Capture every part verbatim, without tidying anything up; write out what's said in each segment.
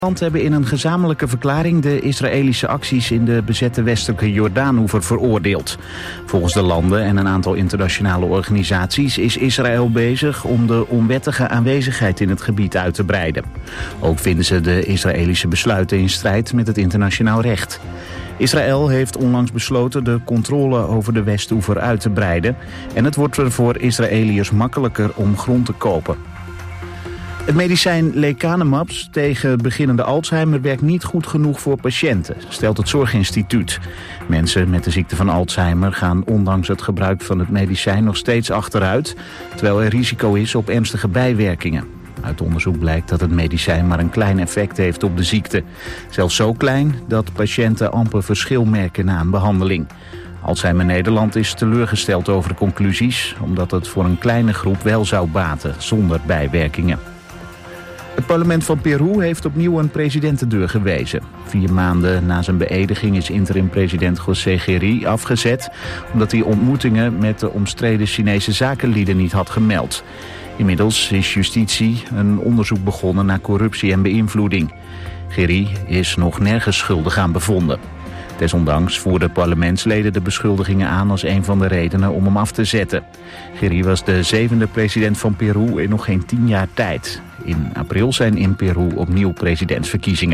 Landen hebben in een gezamenlijke verklaring de Israëlische acties in de bezette westelijke Jordaanoever veroordeeld. Volgens de landen en een aantal internationale organisaties is Israël bezig om de onwettige aanwezigheid in het gebied uit te breiden. Ook vinden ze de Israëlische besluiten in strijd met het internationaal recht. Israël heeft onlangs besloten de controle over de Westoever uit te breiden en het wordt er voor Israëliërs makkelijker om grond te kopen. Het medicijn lecanemab tegen beginnende Alzheimer werkt niet goed genoeg voor patiënten, stelt het Zorginstituut. Mensen met de ziekte van Alzheimer gaan ondanks het gebruik van het medicijn nog steeds achteruit, terwijl er risico is op ernstige bijwerkingen. Uit onderzoek blijkt dat het medicijn maar een klein effect heeft op de ziekte. Zelfs zo klein dat patiënten amper verschil merken na een behandeling. Alzheimer Nederland is teleurgesteld over de conclusies, omdat het voor een kleine groep wel zou baten, zonder bijwerkingen. Het parlement van Peru heeft opnieuw een presidentendeur gewezen. Vier maanden na zijn beëdiging is interim-president José Geri afgezet, omdat hij ontmoetingen met de omstreden Chinese zakenlieden niet had gemeld. Inmiddels is justitie een onderzoek begonnen naar corruptie en beïnvloeding. Geri is nog nergens schuldig aan bevonden. Desondanks voerden parlementsleden de beschuldigingen aan als een van de redenen om hem af te zetten. Geri was de zevende president van Peru in nog geen tien jaar tijd. In april zijn in Peru opnieuw presidentsverkiezingen.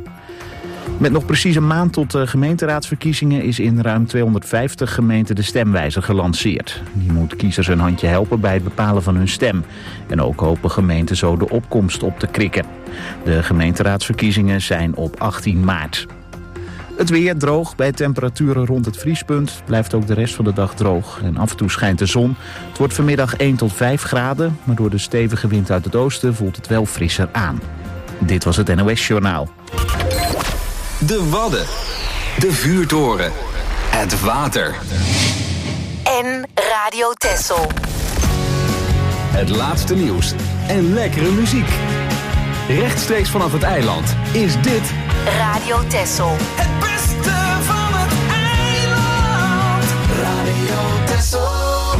Met nog precies een maand tot de gemeenteraadsverkiezingen is in ruim tweehonderdvijftig gemeenten de stemwijzer gelanceerd. Die moet kiezers een handje helpen bij het bepalen van hun stem. En ook hopen gemeenten zo de opkomst op te krikken. De gemeenteraadsverkiezingen zijn op achttien maart. Het weer droog bij temperaturen rond het vriespunt. Blijft ook de rest van de dag droog en af en toe schijnt de zon. Het wordt vanmiddag één tot vijf graden, maar door de stevige wind uit het oosten voelt het wel frisser aan. Dit was het N O S-journaal. De Wadden, de vuurtoren, het water. En Radio Texel. Het laatste nieuws en lekkere muziek. Rechtstreeks vanaf het eiland is dit Radio Texel. Het beste van het eiland. Radio Texel.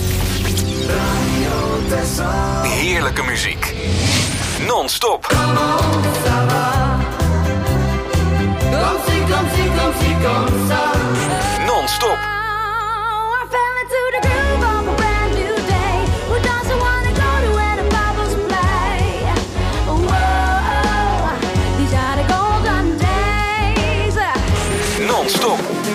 Radio Texel. heerlijke muziek. Non-stop. Come on, ça va. Comme si, comme si, comme si, comme ça. Non-stop. I fell into the groove of a brand new day. Who doesn't want to go to where the bubbles play? Whoa, these are the golden days. Non-stop.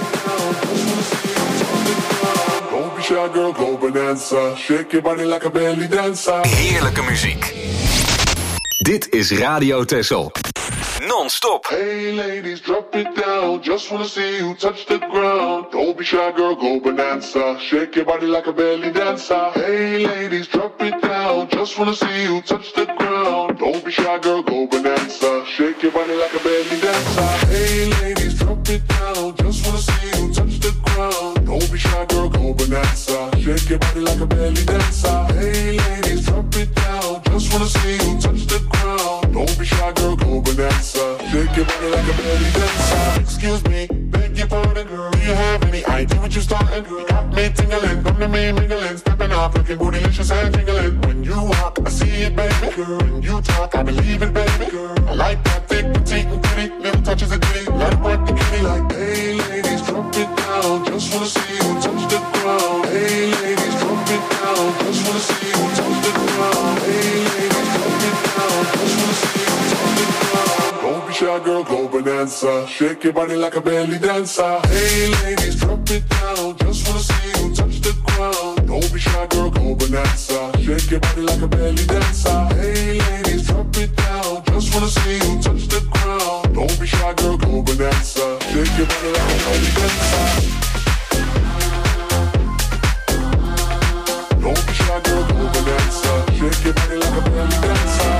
Don't be shy, girl, go bonanza. Shake your body like a belly dancer. Heerlijke muziek. Dit is Radio Texel. Non-stop. Hey ladies, drop it down. Just wanna see you touch the ground. Don't be shy, girl, go bonanza. Shake your body like a belly dancer. Hey ladies, drop it down. Just wanna see you touch the ground. Don't be shy, girl, go bonanza. Shake your body like a belly dancer. Hey ladies, drop it down. Just wanna see you touch the ground. Don't be shy, girl, go bonanza. Shake your body like a belly dancer. Hey ladies, drop it down. Just wanna see you touch the ground. Don't be shy, girl, go bonanza. Shake your body like a belly dancer. Excuse me, beg your pardon, girl. Do you have any idea what you're starting, girl? You got me tingling, come to me mingling, stepping off, looking bootylicious and jingling. When you walk, I see it, baby, girl. When you talk, I believe it, baby, girl. I like that thick, petite, and pretty, little touches of ditty. Let it work the kitty like, hey, ladies, drop it down. Just wanna see you touch the ground. Hey, ladies, drop it down. Just wanna see you touch the ground. Hey, ladies, drop it down. Just wanna see you touch the ground. Don't be shy, girl, go bonanza. Shake your body like a belly dancer. Hey, ladies, drop it down. Just wanna see you touch the ground. Don't be shy, girl, go bonanza. Shake your body like a belly dancer. Hey, ladies, drop it down. Just wanna see you touch the ground. Don't be shy, girl, go bonanza. Shake your body like a belly dancer. Don't be shy, girl, go bonanza. Shake your body like a belly dancer.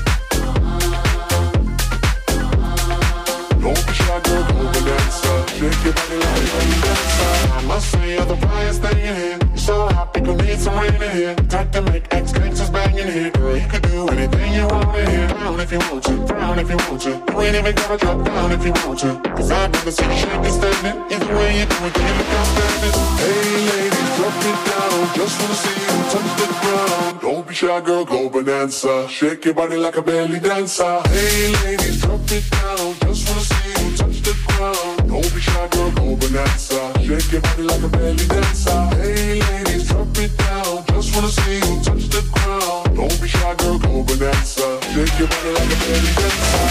Don't be shy, girl, go bonanza. Shake your body like a belly dancer. I must say you're the brightest thing in here. You're so hot, people need some rain in here. Type to make ex-gangsters bang in here. Girl, you could do anything you want in here. Down if you want to, down if you want to. You ain't even gotta drop down if you want to. Cause I'd rather see you shaking, standing. Either way you do it, can you look outstanding? Hey ladies, drop it down. Just wanna see you touch the ground. Don't be shy, girl, go bonanza. Shake your body like a belly dancer. Hey ladies, drop it down. Just wanna see you touch the ground. Don't be shy, girl, go bonanza. Shake your body like a belly dancer. Hey ladies, drop it down. Just wanna see you touch the ground. Don't be shy, girl, go bonanza. Shake your body like a belly dancer.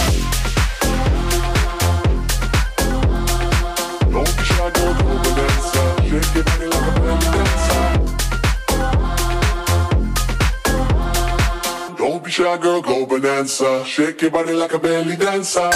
Don't be shy, girl, go bonanza. Shake your body like a belly dancer. Don't be shy, girl, go bonanza. Shake your body like a belly dancer.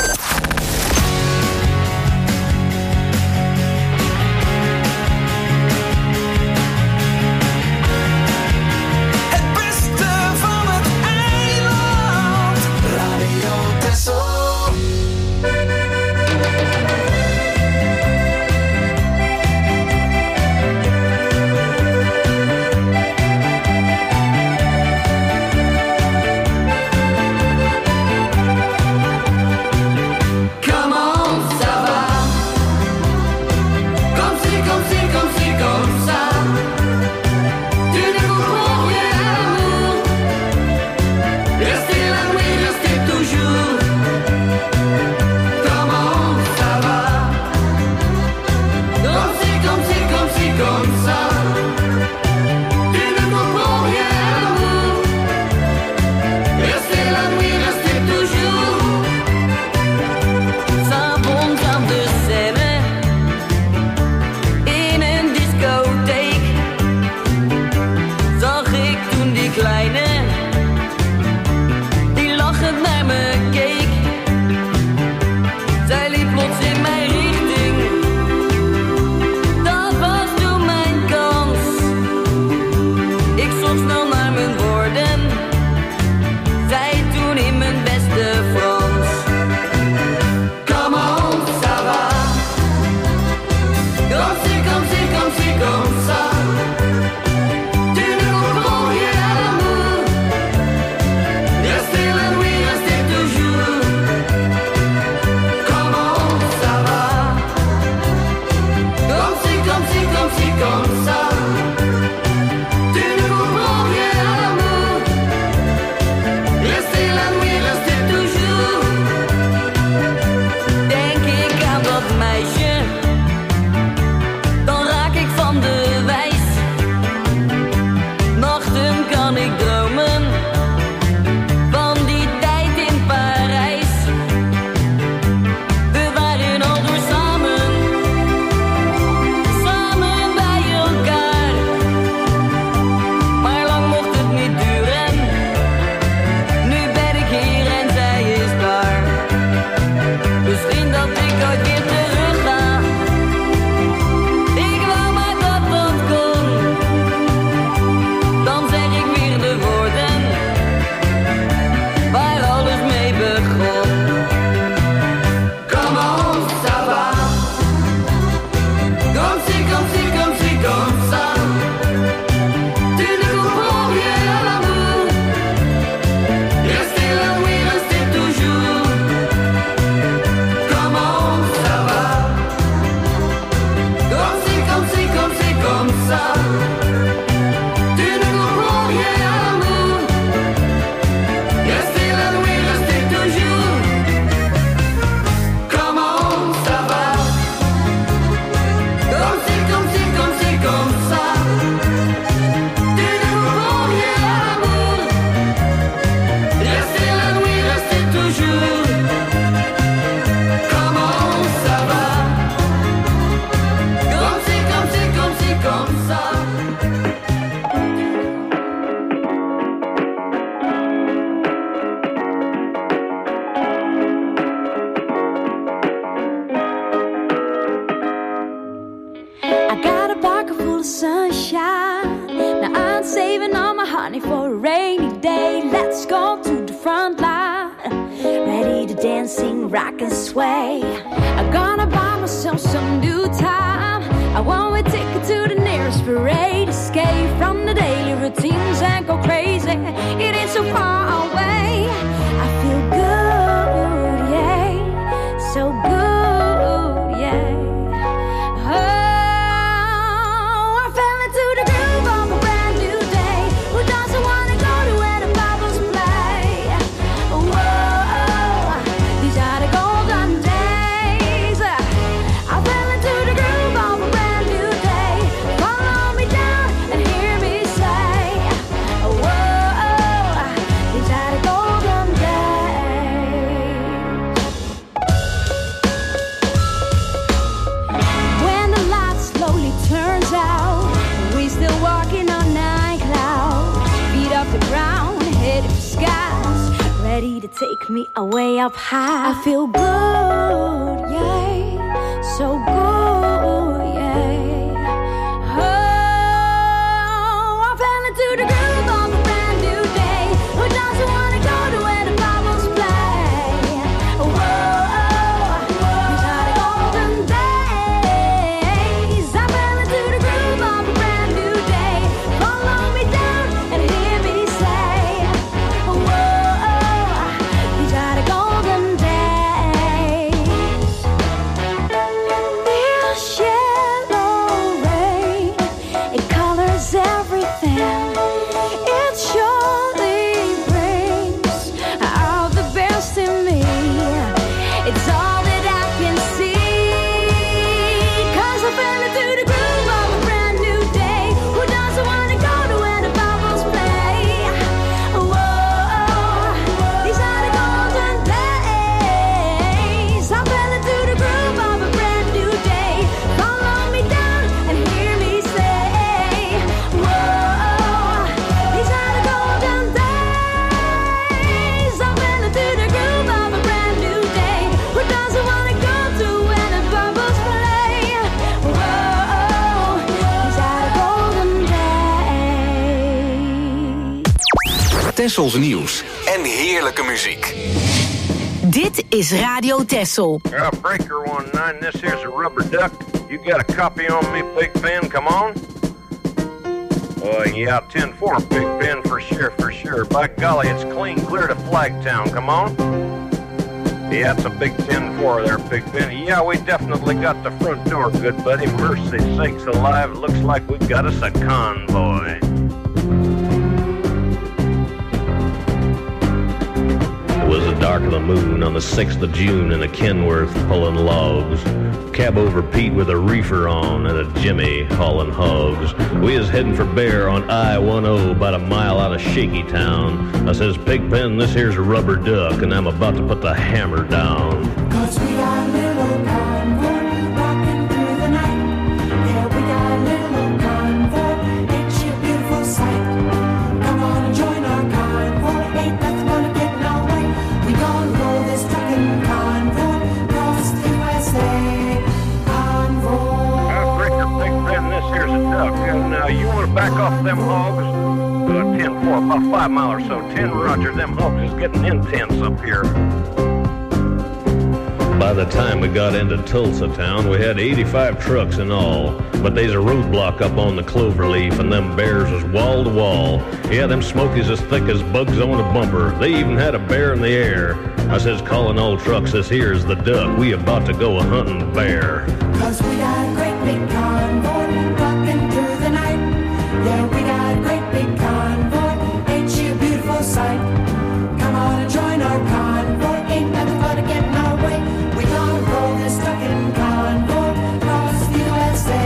money for a rainy day. Let's go to the front line, ready to dance, sing, rock and sway. I'm gonna buy myself some new time. I want a ticket to the nearest parade. Escape from the daily routines and go crazy. It ain't so far away. I feel good. me away up high. I feel good, yeah, so good, yeah. Oh, I fell into the groove of a brand new day. Who doesn't want to go to where the bubbles play? Whoa, these are the golden days. I fell into the groove of a brand new day. Follow me down and hear me say, whoa, these are the golden days. This yellow rain, it colors everything. It surely brings out the best in me. It's all that I can see. 'Cause I fell into the groove of a brand new day. Who doesn't want to go to where the bubbles play? Whoa, these are the golden days. I fell into the groove of a brand new day. Follow me down and hear me say, whoa, these are the golden days. I fell into the groove of a brand new day. Who doesn't want to go to where the bubbles play? Whoa, these are the golden days. Tessels nieuws en heerlijke muziek. Dit is Radio Tessel. Uh, breaker one nine, this here's a rubber duck. You got a copy on me, Big Ben, come on? Uh, yeah, ten four, Big Ben, for sure, for sure. By golly, it's clean clear to Flagtown, come on? Yeah, it's a big ten four there, Big Ben. Yeah, we definitely got the front door, good buddy. Mercy sakes alive, looks like we've got us a convoy. It was the dark of the moon on the sixth of June in a Kenworth pulling logs. Cab over Pete with a reefer on and a Jimmy hauling hogs. We is heading for Bear on I ten about a mile out of Shaky Town. I says, Pigpen, this here's a rubber duck and I'm about to put the hammer down. 'Cause we got a little convoy rocking through the night. Yeah, we got a little convoy. Ain't she a beautiful sight? Come on and join our convoy. Ain't nothing gonna get in our way. We gonna roll this trucking convoy across the U S A. Convoy. Uh, Breaker, Pigpen, this here's a duck. And uh, you want to back off them hogs? Uh, ten four, about five mile or so. ten Roger, them hogs is getting intense up here. By the time we got into Tulsa town, we had eighty-five trucks in all. But there's a roadblock up on the Cloverleaf, and them bears was wall to wall. Yeah, them smokies as thick as bugs on a bumper. They even had a bear in the air. I says, calling all trucks, this here's the duck. We about to go a hunting bear. 'Cause we got a great big convoy rocking through the night. Yeah, we got a great big convoy. Ain't she a beautiful sight? Come on and join our convoy. Ain't nothing gonna get in our way. We gonna roll this trucking convoy across the U S A.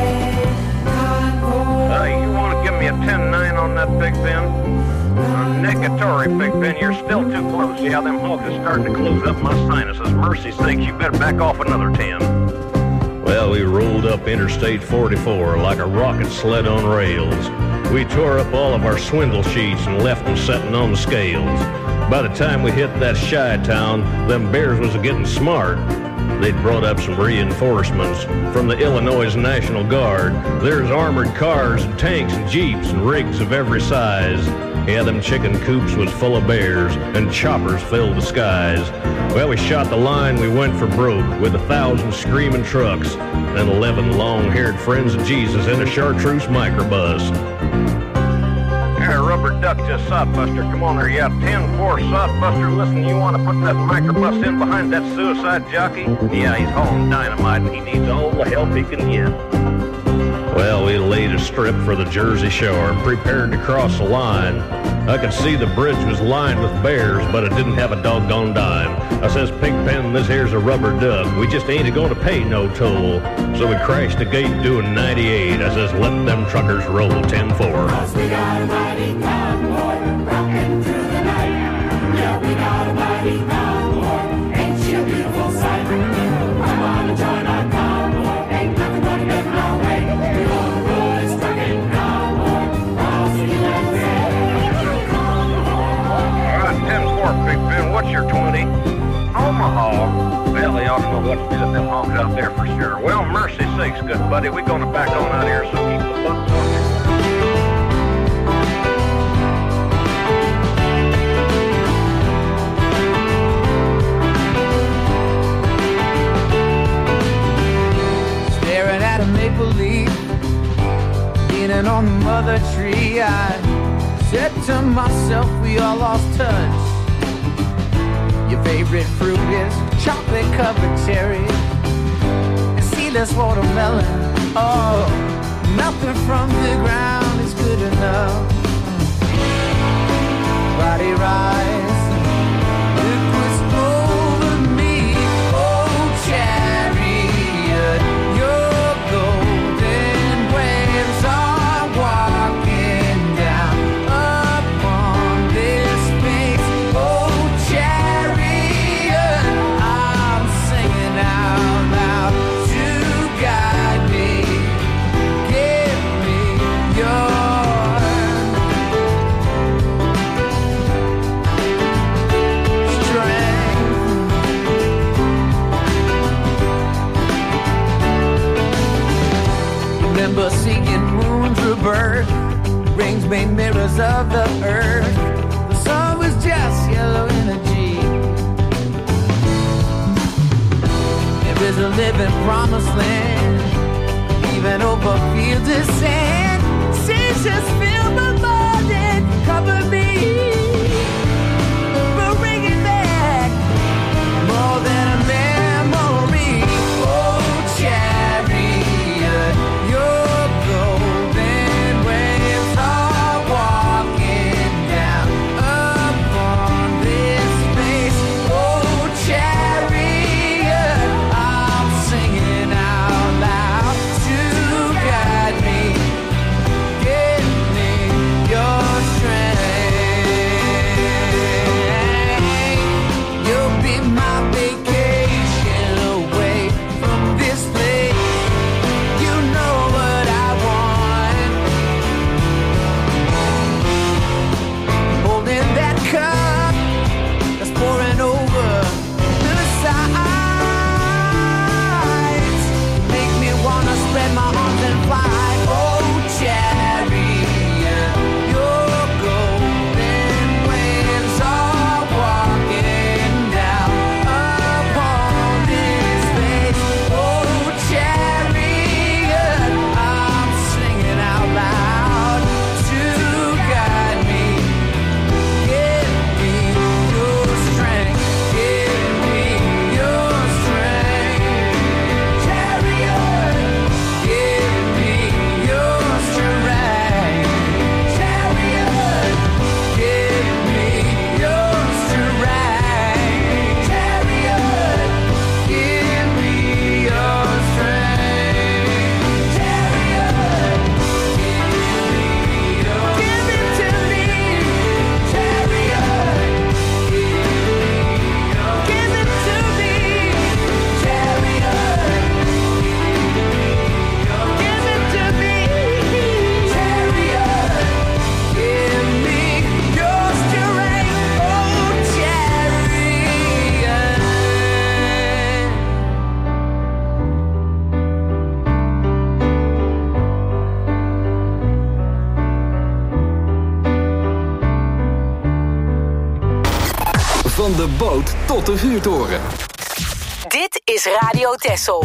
Convoy. Uh, you want to give me a ten nine on that, Big Ben? Uh, negatory, Big Ben, you're still too close. Yeah, them hogs are starting to close up my sinuses. Mercy sakes, you better back off another ten. Well, we rolled up Interstate forty-four like a rocket sled on rails. We tore up all of our swindle sheets and left them setting on the scales. By the time we hit that shy town, them bears was getting smart. They'd brought up some reinforcements from the Illinois National Guard. There's armored cars and tanks and jeeps and rigs of every size. Yeah, them chicken coops was full of bears and choppers filled the skies. Well, we shot the line, we went for broke with a thousand screaming trucks and eleven long-haired friends of Jesus in a chartreuse microbus. Here, rubber duck to Sodbuster. Come on there, yeah, ten four Sodbuster. Listen, you want to put that microbus in behind that suicide jockey? Yeah, he's hauling dynamite and he needs all the help he can get. Well, we laid a strip for the Jersey Shore and prepared to cross the line. I could see the bridge was lined with bears, but it didn't have a doggone dime. I says, Pigpen, this here's a rubber duck. We just ain't going to pay no toll. So we crashed the gate doing ninety-eight. I says, let them truckers roll ten four. 'Cause we got a mighty convoy rocking through the night. Yeah, we got a mighty convoy. Ain't she a beautiful sight? Come on and join our convoy. Ain't nothing gonna get in our way. We gonna roll this trucking convoy across the U S A. All right, ten four, Big Ben, what's your twenty? they ought to know what to do with them honks out there for sure. Well, mercy sakes, good buddy, we're gonna back on out here, so keep the buck talking. Staring at a maple leaf, leaning on the mother tree, I said to myself, we all lost touch. Your favorite fruit is chocolate-covered cherries and seedless watermelon. Oh, nothing from the ground is good enough. Body rise, look what's over me. Oh, chariot, your golden waves are walking down upon this space. Oh, chariot, I'm singing out loud to guide me. Give me your remember seeing moons rebirth, rings made mirrors of the earth. The sun was just yellow energy. There is a living promised land, even over fields of sand. Seas just fill my mind and cover me. But bring it back, more than a memory. Oh, chariot, your golden waves are walking down upon this space. Oh, chariot, I'm singing out loud to guide me. Give me your strength. You'll be my vacation away from this place. You know what I want. Holding that cup that's pouring over the sides. Make me wanna spread my arms and fly. Oh, chariot, your golden waves are walking down upon this space. Oh, chariot, I'm singing out loud to guide me. Give me your strength. Give me your strength. Chariot, give me your strength. Chariot, give me your strength. Chariot, give me your strength. Chariot, give it to me. Chariot, give it to me. Chariot, give it to me. Chariot, give me your strength. Oh, chariot. Van de boot tot de vuurtoren. Dit is Radio Texel.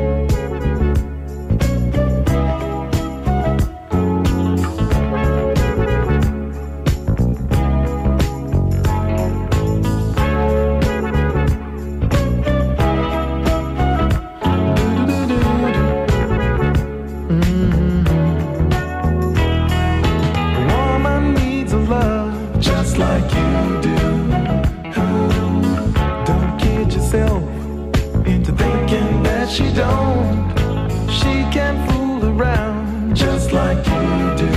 Woman needs a love just like you do. Don't kid yourself into thinking that she don't. She can fool around just like you do.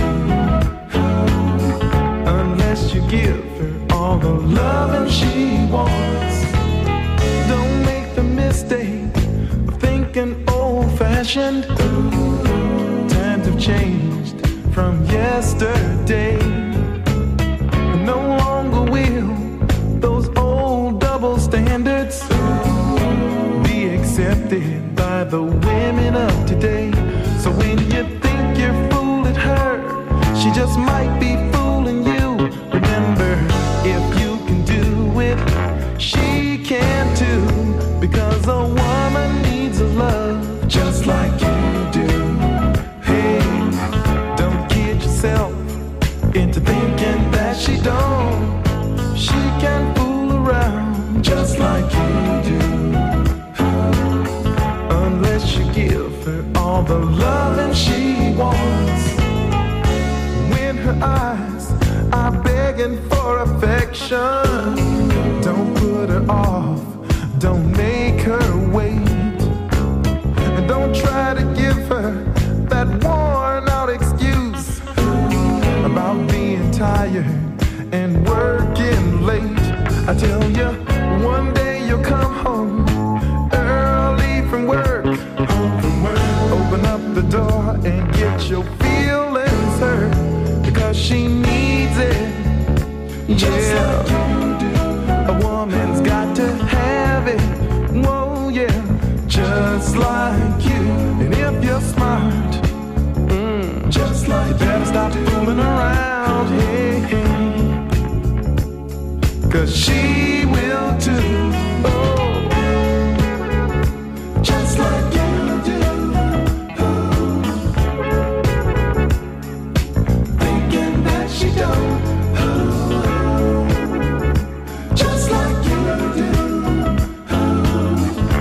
Unless you give her all the loving she wants. Don't make the mistake of thinking old-fashioned. Times have changed from yesterday. No longer will those old double standards be accepted by the women of today. So when you think you're fooling her, she just might be fooling you. Remember, if you can do it, she can too. Because a woman needs a love just like you do. Hey, don't kid yourself into thinking that she don't. She can fool around just like you do. Unless you give her all the loving she wants. When her eyes are begging for affection, don't put her off, don't make her wait. And don't try to give her that worn out excuse about being tired and working late. I tell you, one day you'll come home early from work, home from work. Open up the door and get your feelings hurt, because she needs it. Just yeah, like you do. A woman's got to have it. Whoa, yeah, just like you. And if you're smart, mm, just like you, better stop fooling around. Hey, hey. Cause she will too. Oh, just like you do. Oh, thinking that she don't. Oh, just like you do. Oh.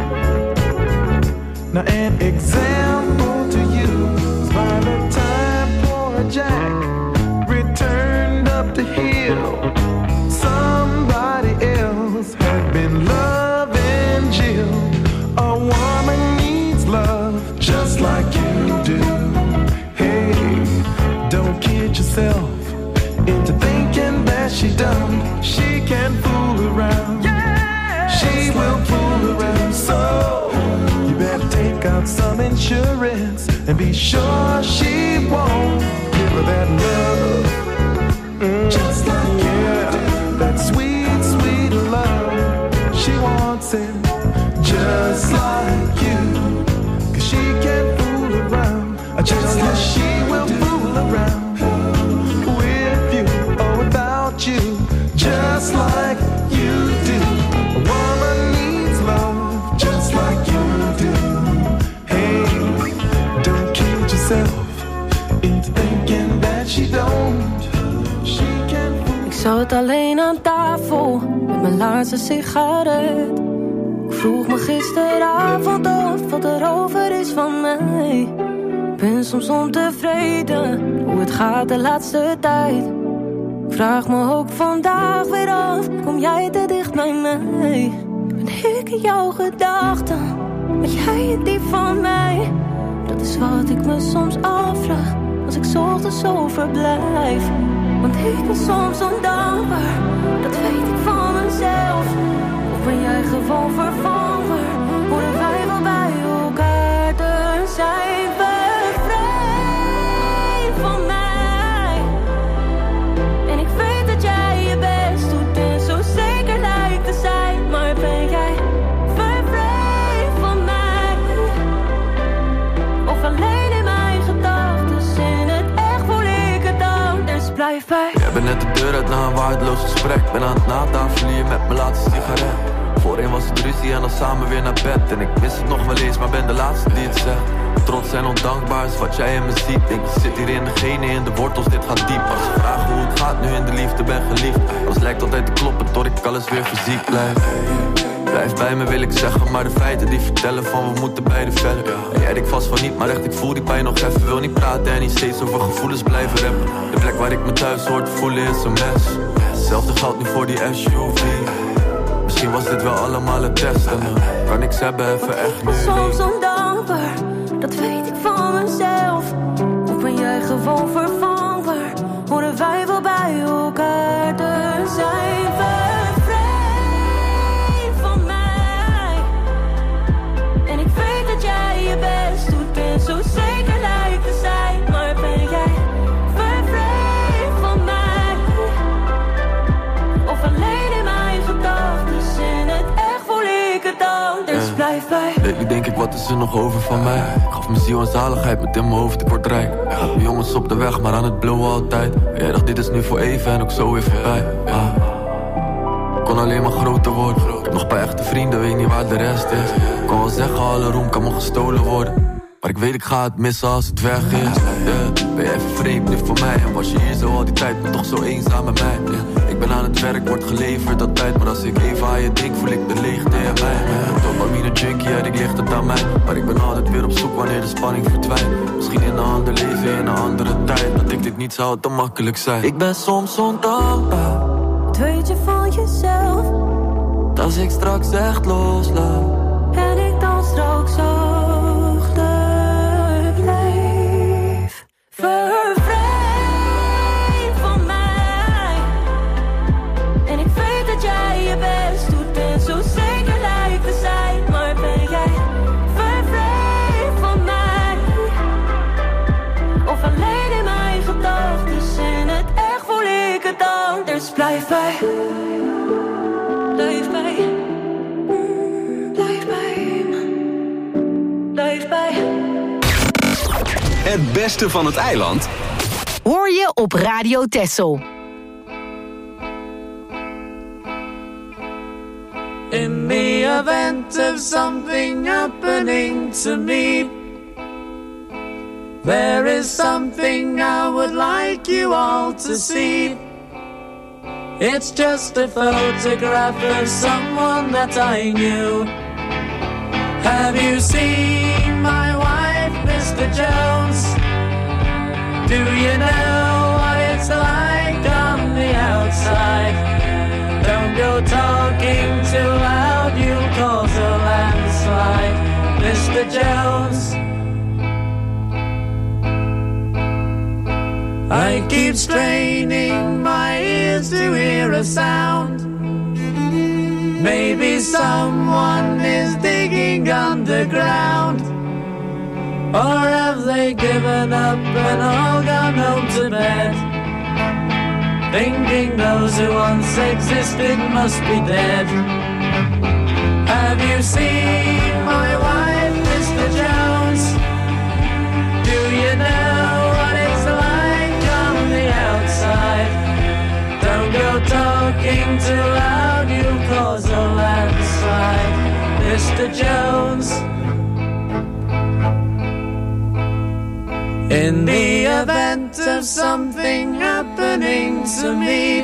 Now an example to you is by the time poor Jack returned up the hill, somebody else had been loving Jill. A woman needs love just like you do. Hey, don't kid yourself into thinking that she done. She can fool around. Yeah, she will fool around. So you better take out some insurance and be sure she won't give her that love. Mm, just like yeah, you do. That sweet, sweet love. She wants it just like you. Cause she can't fool around. I just like she will fool around with you or without you. Just like you do. A woman needs love just like you do. Hey, don't kid yourself into thinking that she don't. She can fool. Ik zat alleen aan tafel met mijn laatste sigaret. Ik vroeg me gisteravond af wat er over is van mij. Ik ben soms ontevreden hoe het gaat de laatste tijd. Ik vraag me ook vandaag weer af, kom jij te dicht bij mij? Ben ik in jouw gedachten, ben jij die van mij? Dat is wat ik me soms afvraag, als ik 's ochtends zo verblijf. Want ik ben soms ondankbaar, dat weet ik van mezelf. Of ben jij gewoon vervanger, horen wij wel bij elkaar te zijn. Bevrijd van mij. En ik weet dat jij je best doet en zo zeker lijkt te zijn. Maar ben jij bevrijd van mij? Of alleen in mijn gedachten, in het echt voel ik het dan. Dus blijf bij. Jij bent net de deur uit na een waardeloos gesprek. Ben aan het natafelen hier met mijn laatste sigaret. Voorheen was het ruzie en dan samen weer naar bed. En ik mis het nog wel eens, maar ben de laatste die het zegt. Trots en ondankbaar is wat jij in me ziet. Denk je zit hier in de genen, in de wortels, dit gaat diep. Als je vraagt hoe het gaat, nu in de liefde ben geliefd. Alles lijkt altijd te kloppen tot ik alles weer fysiek blijf. Blijf bij me wil ik zeggen, maar de feiten die vertellen van we moeten beide verder. En jij denkt vast van niet, maar echt ik voel die pijn nog even. Wil niet praten en niet steeds over gevoelens blijven rappen. De plek waar ik me thuis hoor te voelen is een mes. Hetzelfde geldt nu voor die S U V. Misschien was dit wel allemaal een test en dan kan ik ze hebben even echt nu. Soms ondankbaar, dat weet ik van mezelf. Of ben jij gewoon vervangbaar, horen wij wel bij elkaar te zijn. Bevrijd van mij. En ik weet dat jij je best doet en zo zeker lijkt te zijn. Maar ben jij bevrijd van mij? Of alleen in mijn gedachten, in het echt voel ik het anders. Blijf bij. Ik denk denk ik, wat is er nog over van mij? Ik gaf mijn ziel en zaligheid met in mijn hoofd, ik word rijk. Had mijn jongens op de weg, maar aan het blowen altijd. Jij dacht, dit is nu voor even en ook zo weer voorbij. ah. Kon alleen maar groter worden. Ik heb nog een paar echte vrienden, weet niet waar de rest is. Ik kon wel zeggen, alle roem kan me gestolen worden. Maar ik weet, ik ga het missen als het weg is. yeah. Ben je even vreemd nu voor mij? En was je hier zo al die tijd, maar toch zo eenzaam met mij? yeah. Ik ben aan het werk, word geleverd altijd. Maar als ik even aan je denk, voel ik de leegte in mij. Dopamine junkie, ja, ik ligt het aan mij. Maar ik ben altijd weer op zoek wanneer de spanning verdwijnt. Misschien in een ander leven, in een andere tijd. Dat ik dit niet zou te makkelijk zijn. Ik ben soms ondankbaar. Wat weet je van jezelf? Als ik straks echt loslaat en ik dan straks achterblijf. Vervreemd van mij. En ik weet dat jij je best doet en zo zeker lijkt te zijn. Maar ben jij vervreemd van mij? Of alleen in mijn gedachten? In het echt voel ik het anders. Blijf bij. Blijf bij. Blijf bij. Blijf bij. Het beste van het eiland hoor je op Radio Texel. In the event of something happening to me, there is something I would like you all to see. It's just a photograph of someone that I knew. Have you seen my wife, Mister Jones? Do you know what it's like on the outside? Don't go talking too loud, you'll cause a landslide, Mister Jones. I keep straining my ears to hear a sound. Maybe someone is digging underground. Or have they given up and all gone home to bed? Thinking those who once existed must be dead. Have you seen my wife, Mister Jones? Do you know what it's like on the outside? Don't go talking too loud, you'll cause a landslide, Mister Jones. In the event of something happening to me,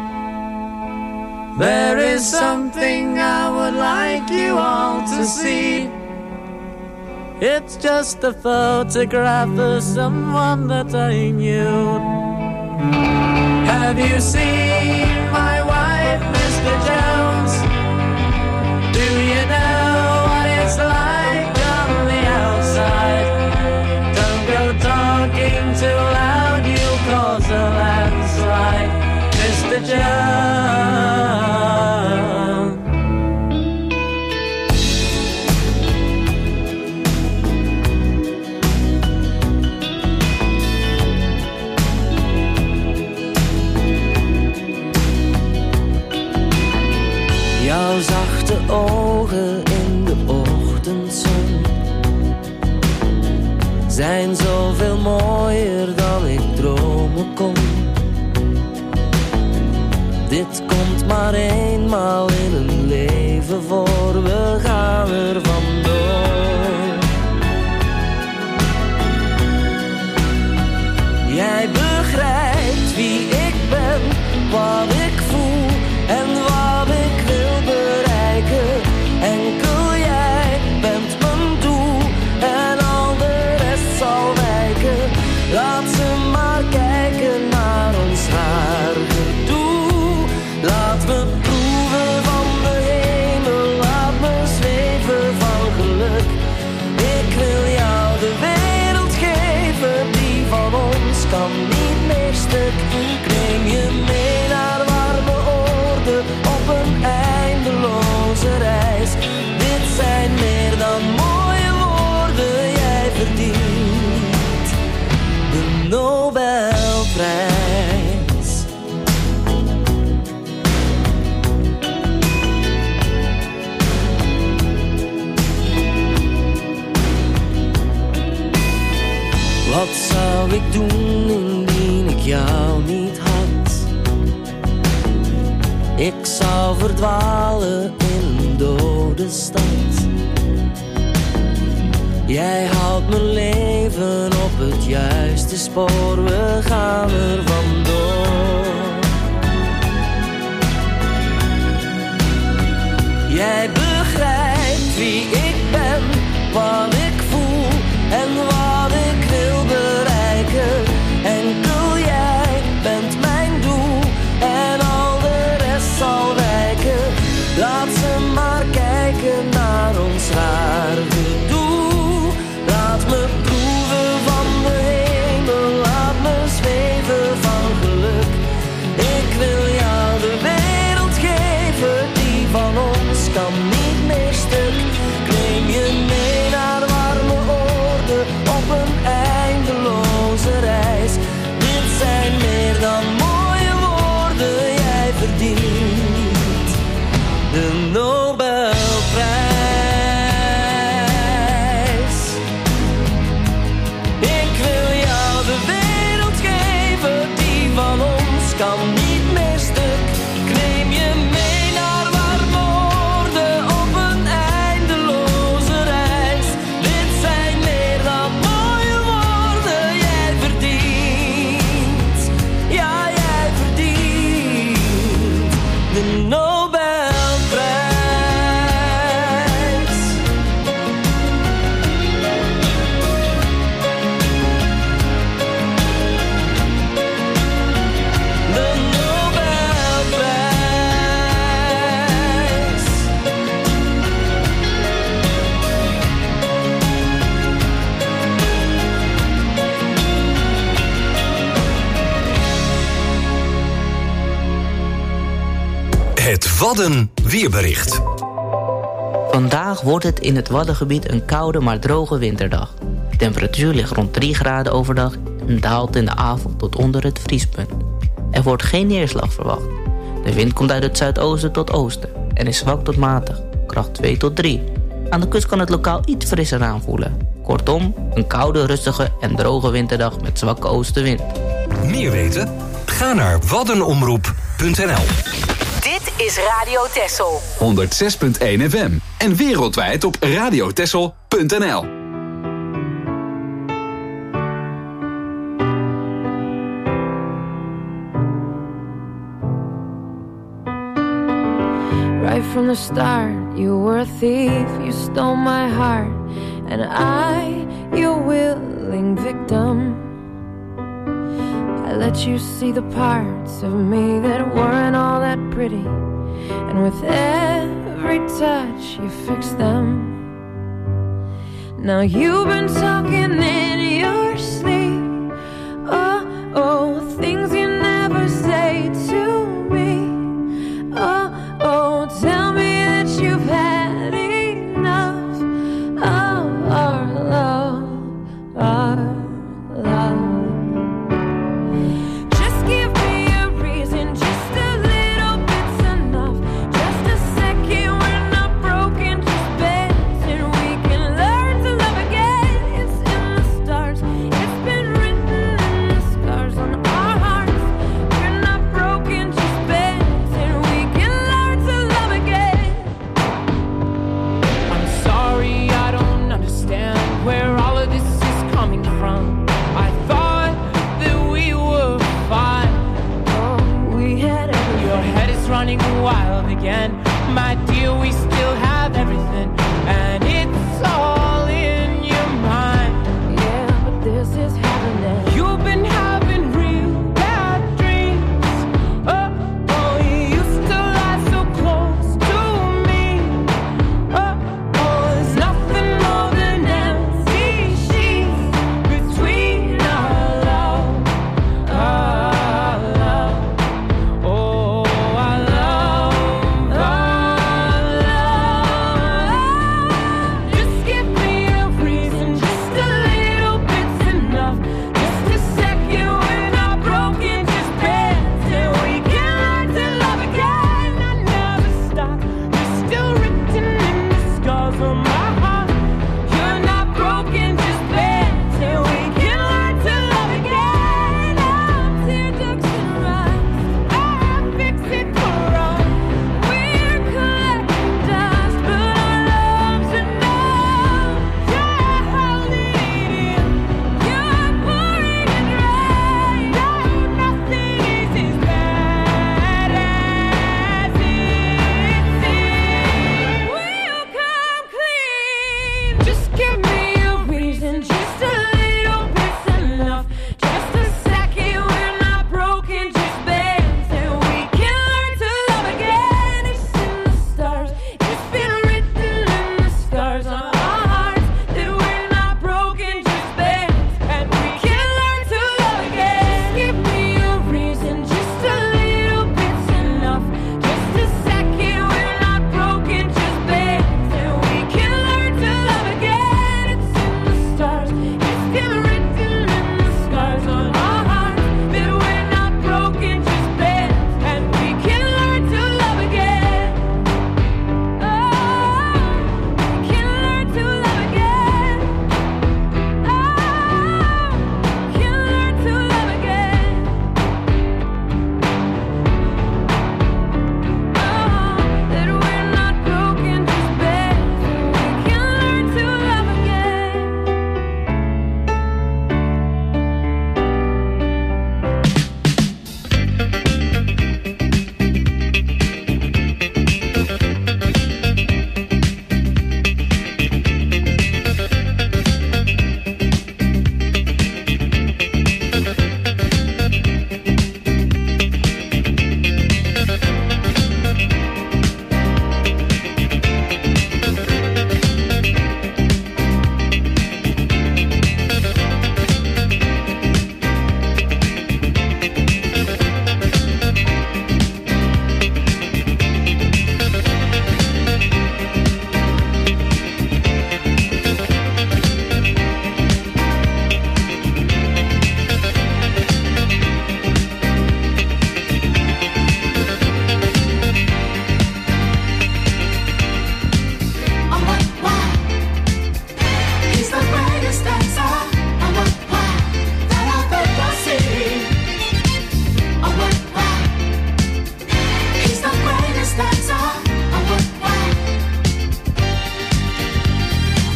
there is something I would like you all to see. It's just a photograph of someone that I knew. Have you seen my wife, Mister Jones? Do you know what it's like on the outside? Don't go talking too loud, you'll cause a landslide, Mister Jones. Jouw zachte ogen in de ochtendzon zijn zoveel mooier dan ik dromen kon. Dit komt maar eenmaal in een leven voor, we gaan er vandoor. Jij begrijpt wie ik ben, wat ik voel en wat ik wil bereiken. Enkel jij bent mijn doel en al de rest zal wijken. Laat ze maar kijken naar ons haar gedoe. Laat me proeven van de hemel, laat me zweven van Wat zou ik doen indien ik jou niet had? Ik zou verdwalen in een dode stad. Jij houdt mijn leven op het juiste spoor, we gaan er vandoor. Jij begrijpt wie ik ben, wat ik voel en wat ik wil bereiken. Enkel jij bent mijn doel en al de rest zal wijken. Laat ze maar kijken naar ons raar gedoe. Laat me proeven van de hemel, laat me zweven van geluk. Ik wil jou de wereld geven, die van ons kan niet meer stuk. Neem je mee naar warme oorden op een eindeloze reis. Dit zijn meer dan mooie woorden, jij verdient de Nobelprijs. Kan niet meer stuk. Ik neem je mee naar warme oorden op een eindeloze reis. Dit zijn meer dan mooie woorden. Jij verdient, ja jij verdient de Nobelprijs. Het Wadden weerbericht. Vandaag wordt het in het Waddengebied een koude maar droge winterdag. De temperatuur ligt rond drie graden overdag en daalt in de avond tot onder het vriespunt. Er wordt geen neerslag verwacht. De wind komt uit het zuidoosten tot oosten en is zwak tot matig, kracht twee tot drie. Aan de kust kan het lokaal iets frisser aanvoelen. Kortom, een koude, rustige en droge winterdag met zwakke oostenwind. Meer weten? Ga naar waddenomroep punt n l. Dit is Radio Texel. honderd zes punt één F M. En wereldwijd op radiotexel punt n l. Right from the start, you were a thief, you stole my heart, and I, your willing victim. I let you see the parts of me that weren't all that pretty, and with every touch you fixed them. Now you've been talking in your sleep, oh, oh, things you never say to me, oh, oh, tell me that you've had enough of our love, our love. It's been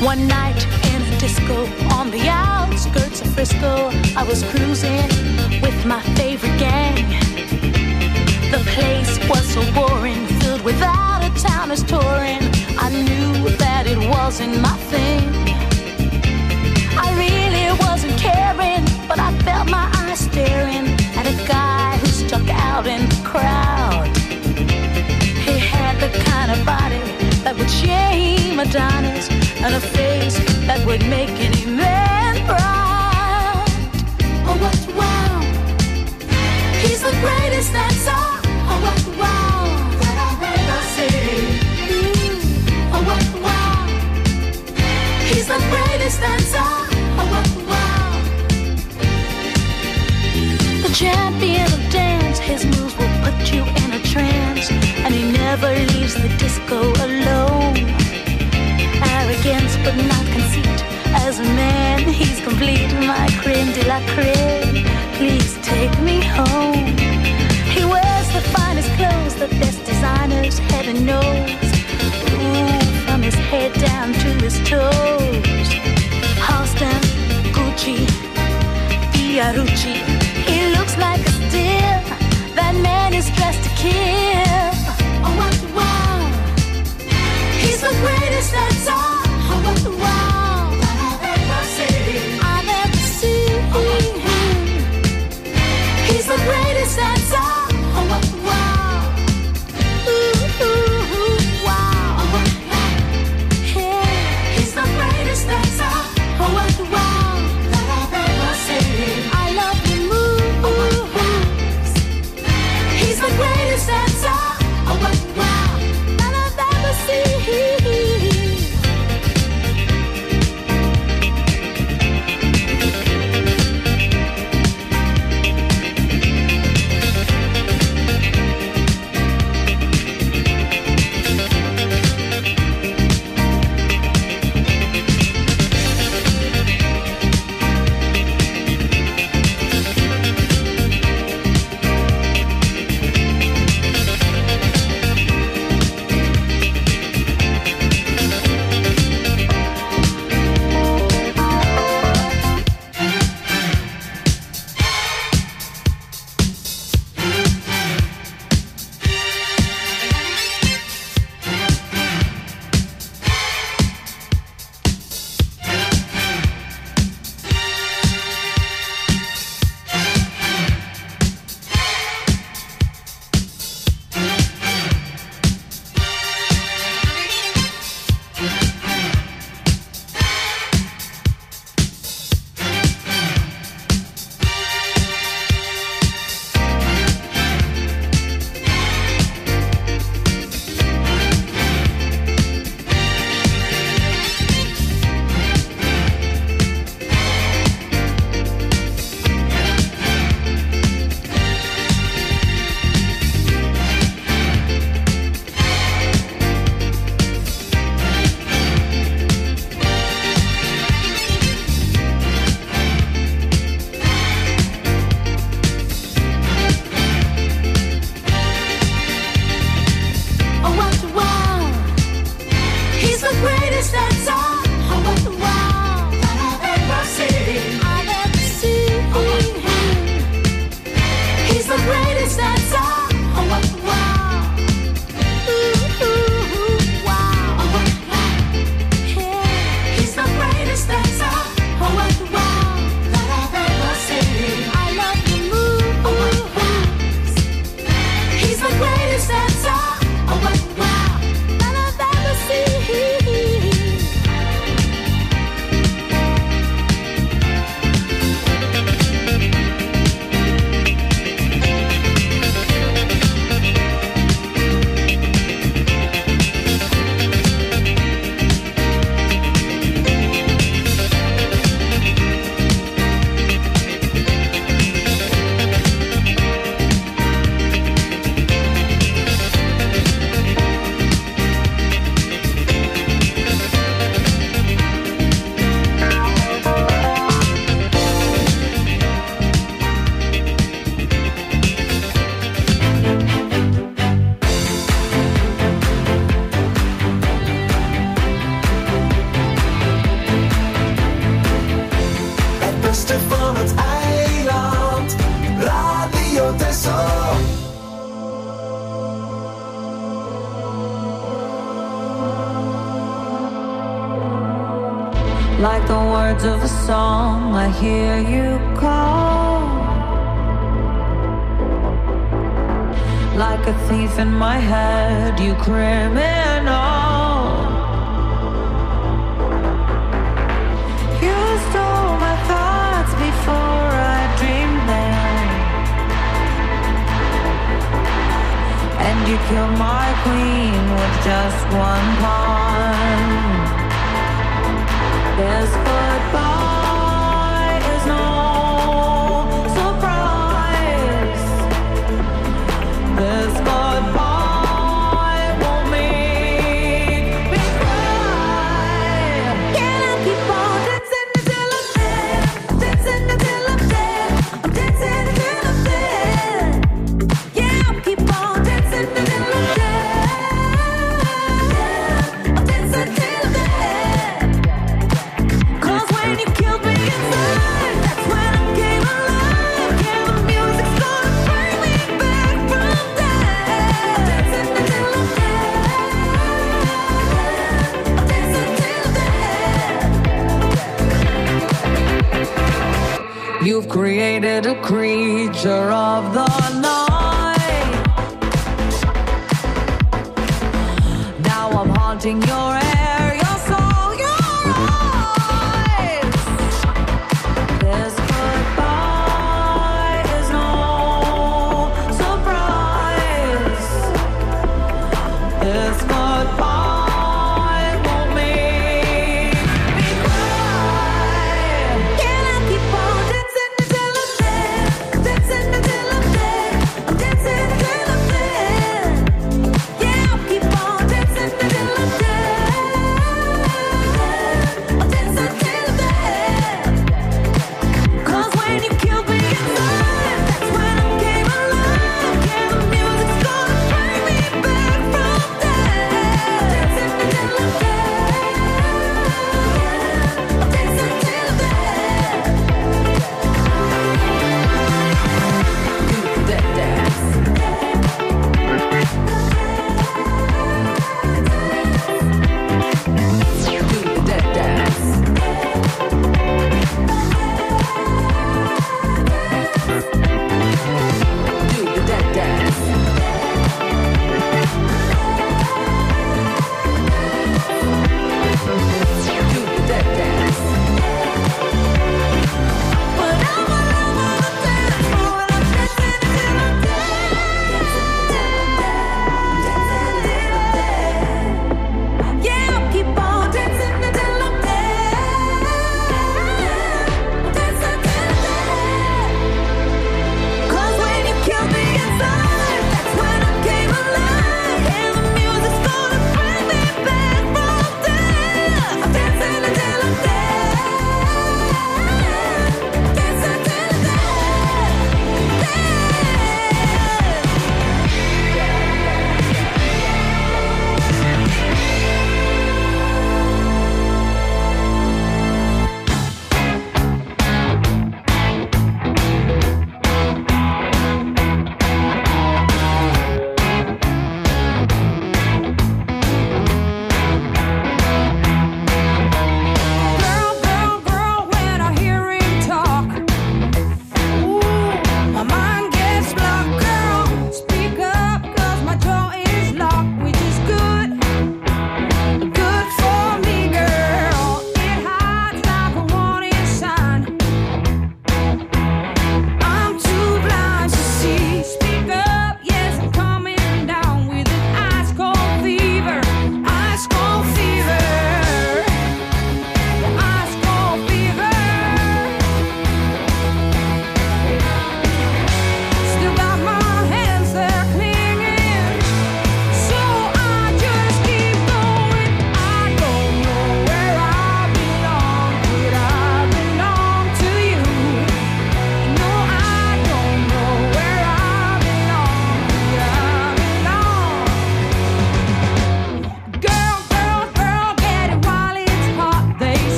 One night in a disco on the outskirts of Frisco, I was cruising with my favorite gang. The place was so boring, filled with out-of-towners touring. I knew that it wasn't my thing. I really wasn't caring, but I felt my eyes staring at a guy who stuck out in the crowd. He had the kind of body that would shame Adonis, and a face that would make any man proud. Oh, what wow! He's the greatest dancer. Oh, what wow! That I've ever seen. Mm. Oh, what wow! He's the greatest dancer. Oh, what wow! The champion of dance, his moves will put you in a trance, and he never leaves the disco alone. Arrogance but not conceit. As a man, he's complete. My creme de la creme. Please take me home. He wears the finest clothes, the best designers, heaven knows. Ooh, from his head down to his toes. Halston, Gucci, Fiorucci. He looks like a steal. That man is dressed to kill. Oh, what wow! He's the greatest dancer. Oh, what wow! That I've ever seen. I've ever seen. He's the greatest dancer. Oh, what wow! Ooh, ooh, ooh, wow! Oh, what wow! Yeah, he's the greatest dancer. Oh, what wow! That I've ever seen. I love the moves. Oh, what wow! He's the greatest dancer. Like the words of a song, I hear you call. Like a thief in my head, you criminal. You stole my thoughts before I dreamed them, and you killed my queen with just one pawn. This goodbye is no surprise. This goodbye won't make me cry. Can I keep on dancing until I'm dead? Dancing until I'm dead. I'm dancing until I'm dead. Yeah, I'll keep on dancing until I'm dead. I'm dancing till I'm dead. Cause when you killed me inside, that's when I came alive. Yeah, the music's gonna bring me back from death. Dancing until I'm dead. I'm dancing till dead. You've created a creature of the night. Now I'm haunting your air, your soul, your eyes. This goodbye is no surprise. This goodbye won't make me cry. Can I keep on dancing until I'm dead? Dancing until I'm dead. I'm dancing until I'm dead. Yeah, I'll keep on dancing until I'm dead.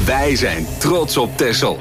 Wij zijn trots op Texel.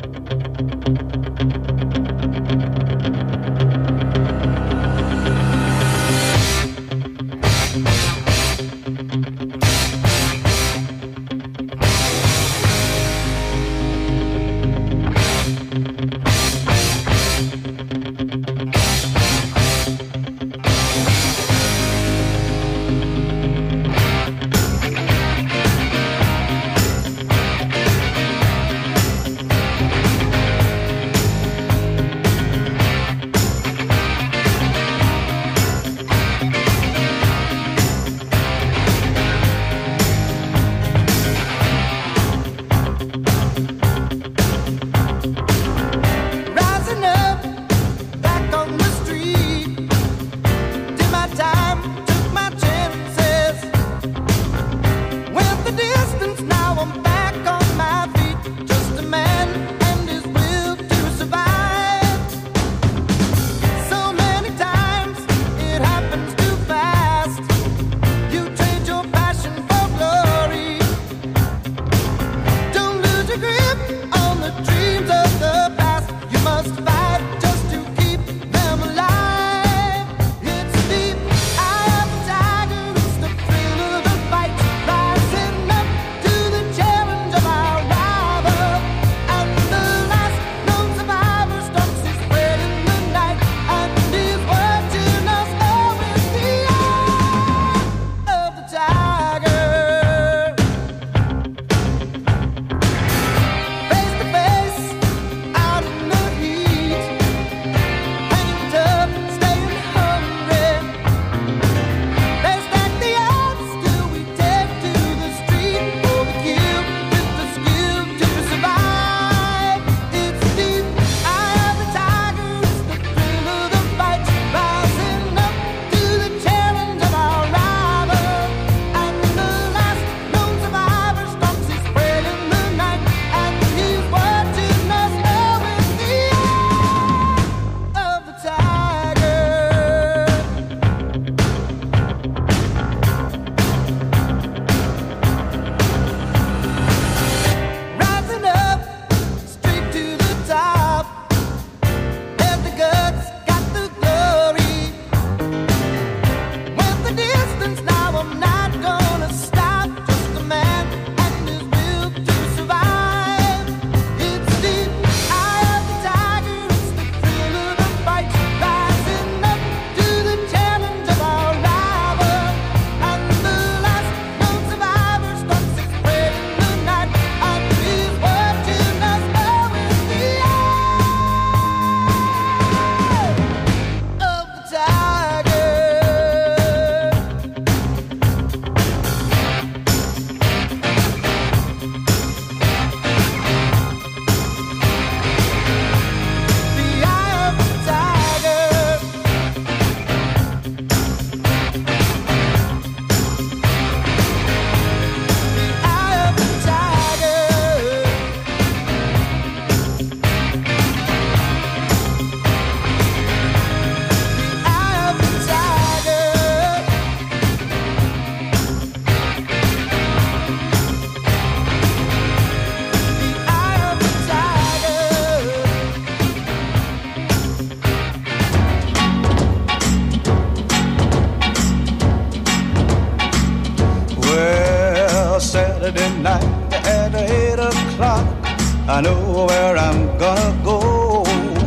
Saturday night at eight o'clock, I know where I'm gonna go.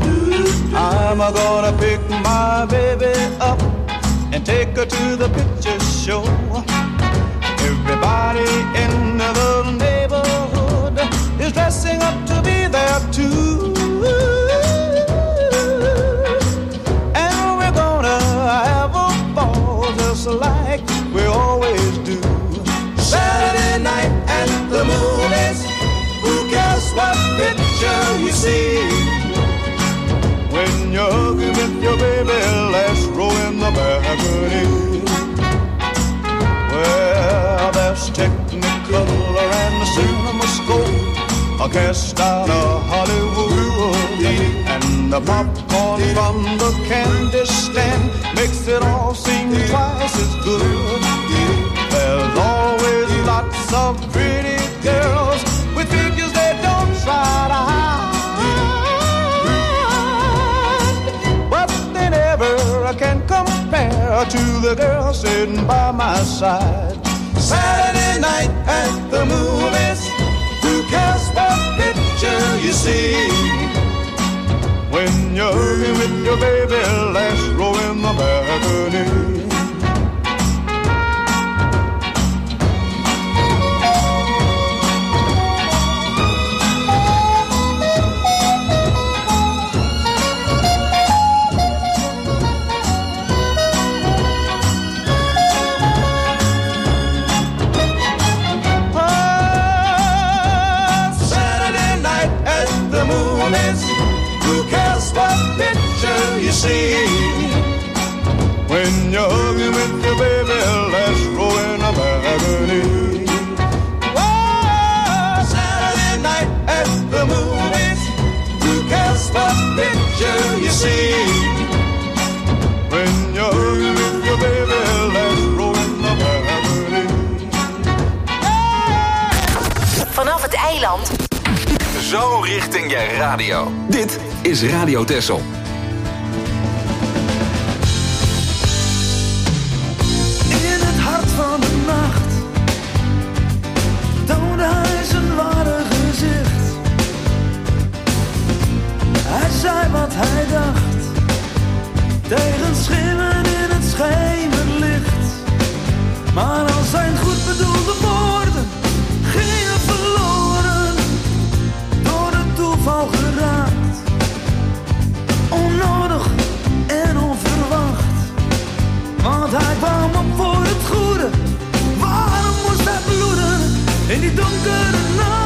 I'm gonna pick my baby up and take her to the picture show. Everybody in the neighborhood is dressing up to be there too. And we're gonna have a ball just like we always do. Saturday night and the movies, who cares what picture you see? When you're hugging with your baby, let's roll in the balcony. Well, there's Technicolor and the CinemaScope, a cast out of Hollywood, and the popcorn from the candy stand makes it all seem twice as good. There's always lots of pretty girls with big to the girl sitting by my side. Saturday night at the movies, who cares what picture you see? When you're hugging with your baby, last row in the balcony. See, when you're hugging with your baby, let's roll in a balcony. Oh, Saturday night at the movies, who cares what picture you see? When you're hugging with your baby, let's roll in a balcony. Vanaf het eiland. Zo richting je radio. Dit is Radio Texel. Van de nacht toonde hij zijn ware gezicht. Hij zei wat hij dacht, tegen schimmen in het schemerlicht. Maar al zijn goed bedoelde woorden gingen verloren, door het toeval geraakt. Onnodig en onverwacht, want hij kwam op voor het goede. Waarom moest hij bloeden in die donkere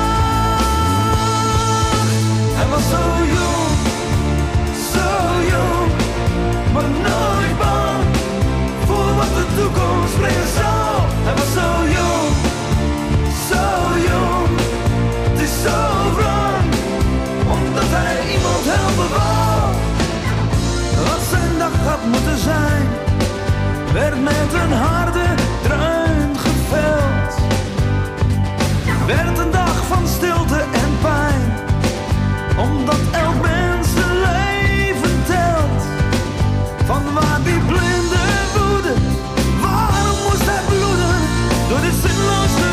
nacht? Hij was zo jong, zo jong, maar nooit bang voor wat de toekomst brengen zal. Hij was zo jong, zo jong, het is zo wrang, omdat hij iemand helpen wou. Wat zijn dag had moeten zijn, werd met een harde dreun geveld. Werd een dag van stilte en pijn, omdat elk mens zijn leven telt. Van waar die blinde woede, waarom moest hij bloeden door dit zinloze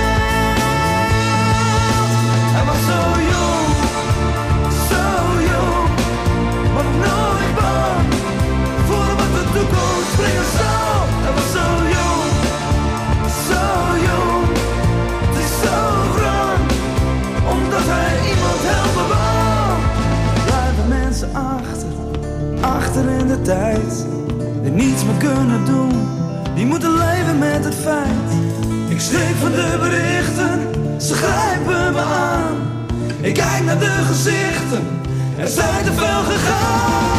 wereld? Hij was zo jong, zo jong, maar nooit bang voor wat de toekomst brengen zal. Hij was zo jong, zo jong, het is zo wrang, omdat hij iemand helpen wou. Blijven mensen achter, achter in de tijd, die niets meer kunnen doen, die moeten leven met het feit. Ik schrik van de berichten, ze grijpen me aan. Ik kijk naar de gezichten, er zijn te veel gegaan.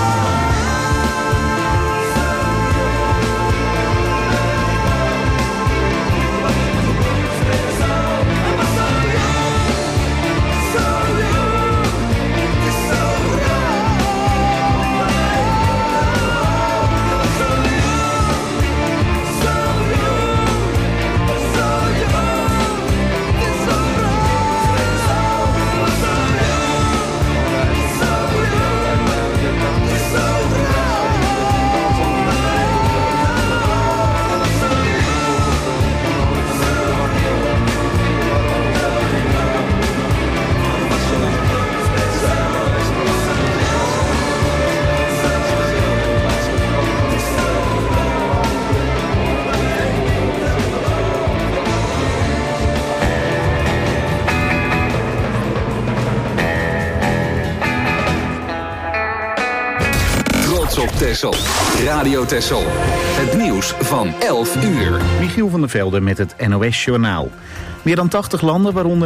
Op Texel. Radio Texel. Het nieuws van elf uur. Michiel van der Velde met het N O S Journaal. Meer dan tachtig landen, waaronder